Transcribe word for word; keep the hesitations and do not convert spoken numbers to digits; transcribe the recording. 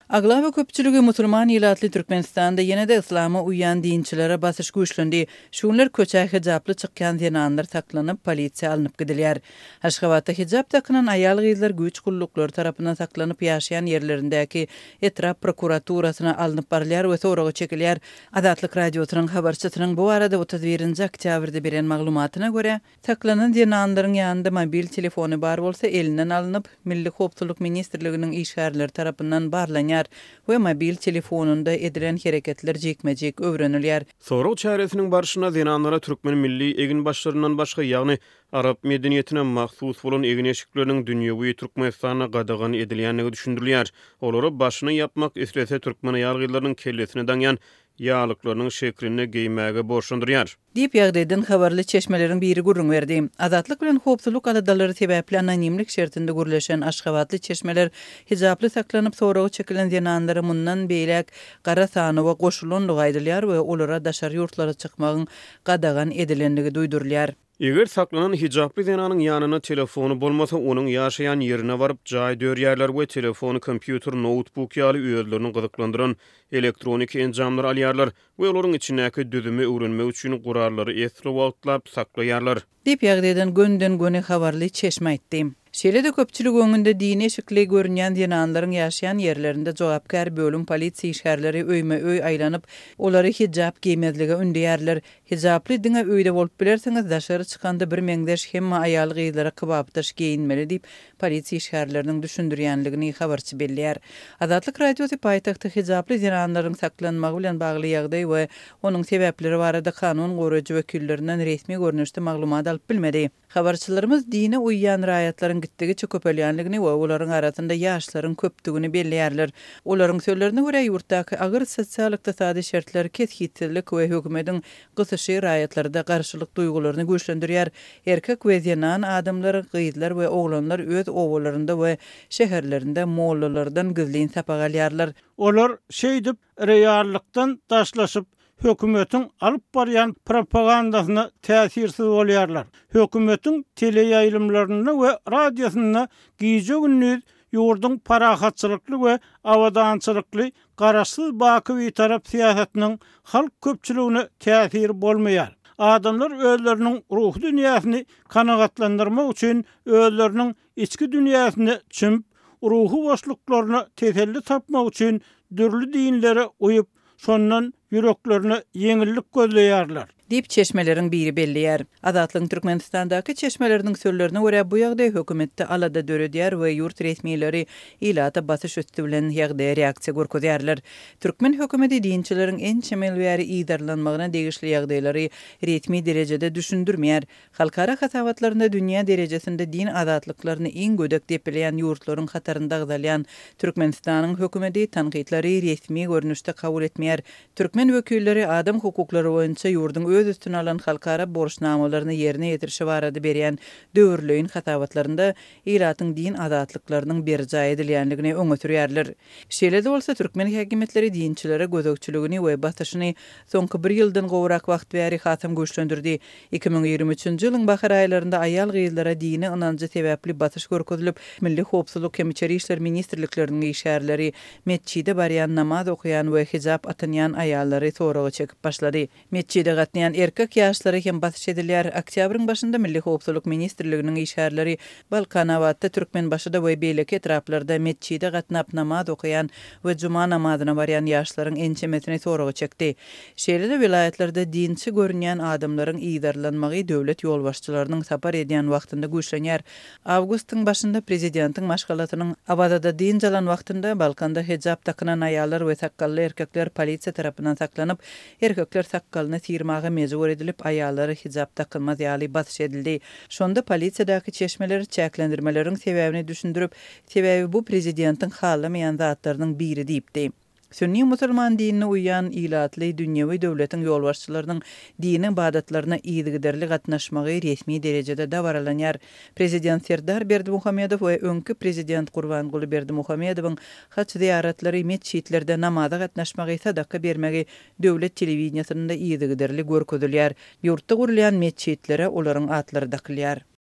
Aglava köpçülügi musulman ilatly Türkmenistanda ýene-de islama uýan dinçilere basyş güýçlendi. Şunlar köçä hijaply çykýan zenanlar taklanyp polisiýa alınıp gidilýär. Aşgabatda hijap takynan aýal gyzlar güýç gulluklar tarapyndan saklanyp ýaşaýan ýerlerindäki etrap prokuraturasyna alınıp barylýar we soraga çekilýär. Adatlyk radiosynyň habarçysynyň bu arada otuz birinji oktýabrda beren maglumatyna görä, saklanan zenanlaryň ýanynda mobil telefony bar bolsa elinden alınıp Milli Howpsuzlyk Ministrliginiň işgärleri tarapyndan barlanýar we mobil telefonunda edilen hereketler jekmejek öwrenilýär. Sorag çäresiniň barşyna zenanlara türkmen milli egin başlarından başga, ýagny Arap medeniýetine mahsus bolan egin eşikleriniň dünýäwi Türkmenistana gadagan edilýänligi düşündirilýär. Olary başyny yapmak istese türkmen aýal gyzlarynyň kellesine daňýan ýalyklarynyň şekline geymäge borçlandyrýar. Diýip ýagdaýdan habarly çeşmeleriň biri gurrun berdi. Azatlyk bilen howpsuzlyk aladalary sebäpli anonimlik şertinde gürleşen Aşgabatly çeşmeler hijaply saklanyp soragy çekilen zenanlary mundan beýlek gara sany we goşulanlygy aýdylýar we olara daşary ýurtlara çykmagyň gadagan edilenligi duýdurulýar. Eger saklanan hijaply zenanyň ýanyna telefony bolmasa, onuň ýaşaýan ýerine baryp jaý dörýärler we telefony, kompýuter, notebook ýaly öýlerini gyzyklandyran elektronik enjamlar alýarlar we olaryň içindäki düzümi öwrenmek üçin gurarlary esir wagtlap saklaýarlar. Diýip ýagdaýdan gönden göne habarly çeşme aýtdy. Şeýle-de köpçülik öňünde dini eşikli görünýän zenanlaryň ýaşaýan ýerlerinde jogapkar bölüm polisiýa işgärleri öýme-öý aýlanyp, olary hijap giýmezlige ündäýärler. Hijaply diňe öýde bolup bilersiňiz, daşary çykanda bir meňdeş hemme aýal gyzlara kybapdaş giýinmeli diýip polisiýa işgärleriniň düşündirýänligini habarçy belliýär. Adatlyk radiosy paýtagtda hijaply zenanlaryň saklanmagy bilen bagly ýagdaý we onuň sebäpleri barada kanun goraýjy wekillerinden resmi görnüşde maglumat alyp bilmedi. Habarçylarymız dine uýýan raýatlaryň gitdigi köpelýänligini we olaryň arasynda ýaşlaryň köpdigini belliýärler. Olaryň sözlerine görä ýurtdaky agyr sosial ykdysady şertler keskinlik we hökümetiň gysyşy raýatlarda garşylyk duýgularyny güýçlendirýär. Erkek we zenan adamlar, gyzlar we oglanlar öz owalarynda we şäherlerinde mollalardan gizlin sapagalýarlar. Olar şeýdip reallykdan daşlaşyp hökümetiň alyp barýan propagandasyna täsirsiz bolýarlar. Hökümetiň teleýaýlymlaryna we radiosyna giýje gündüz ýurduň parahatçylykly we awadançylykly garaşsyz bakywy tarap siýasatynyň halk köpçüligine täsiri bolmaýar. Adamlar özleriniň ruh dünýäsini kanagatlandyrmak üçin özleriniň içki dünýäsini çymp, ruhu boşluklaryny teselli tapmak üçin dürli dinlere uýup, sondan yüreklerine yeňillik gözleýärler. Diýip çeşmeleriň biri belliýär. Azatlyň Türkmenistandaky çeşmeleriniň sözlerine görä bu ýagdaý hökümetde alada döredýär we ýurt resmiýetleri ilata basyş üstü bilen ýagdaýa reaksiýa görkezýärler. Türkmen hökümeti dinçileriň en çemel we iýdarlanmagyna degişli ýagdaýlary resmi derejede düşündirmeýär. Halkara hasawatlarynda dünýä derejesinde din azatlyklaryny iň gödek diýip bilýän ýurtlaryň hatarynda gydalýan Türkmenistanyň hökümeti tanqidleri resmi görnüşde kabul etmeýär. Türkmen wekilleri adam hukuklary boýunça ýurduň öz üstüne alan halkara borçnamalaryny yerine ýetirişi barada berýän döwürlüğin hasawatlarynda ilatyň din azatlyklarynyň berjaý edilýänligini öňe sürýärler. Şeýle-de bolsa türkmen häkimetleri dinçilere gözökçüligini we basyşyny soňky bir ýyldan gowrak wagt bäri hasam güýçlendirdi. iki ming ýigirme üçinji ýylyň bahar aýlarynda aýal gyzlara dini ynanjy sebäpli basyş görkezilip, Milli Howpsuzlyk hem Içeri işler ministrlikleriniň işgärleri mesçide barýan, namaz okuyan we hijap atanýan aýallary soraga çekip başlady. Mesçide gatnaýan erkek ýaşlary hem basyş edilýär. Oktýabryň başynda Milli Howpsuzlyk ministrliginiň işgärleri Balkanawatda türkmen başyda we beýleki etraplarda mesçide gatnap namaz okuyan we juma namazyna barýan ýaşlaryň ençemesini soraga çekdi. Şeýle-de vilayatlerde dinçi görünýän adamlaryň iýdarlanmagy döwlet ýolbaşçylarynyň sapar edýän wagtynda güýçlenýär. Awgustyň başynda prezidentiň maşgalatynyň abadada din jalan wagtynda Balkanda hijap takynan aýallar we sakally erkekler polisiýa tarapyndan saklanyp, erkekler sakalyny sirmaga mejbur edilip aýallary hijap takylmaz ýaly basyş edildi. Şonda polisiýadaky çeşmeleri çäklendirmeleriň sebäbini düşündirip, sebäbi bu prezidentiň halamaýan zatlarynyň biri diýipdi. Sünni musulman dinine uýan ilatly dünýäwi döwletiň ýolbaşçylarynyň dini badatlaryna ýygyderli gatnaşmagy resmi derejede dawaralanýar. Prezident Serdar Berdimuhammedow we öňkü prezident Gurbanguly Berdimuhammedowyň haç ziýaratlary mesçitlerde namaza gatnaşmagy, sadaka bermegi döwlet telewiziýasynda ýygyderli görkezilýär. Ýurtda gurulýan mesçitlere olaryň atlary dakylýar.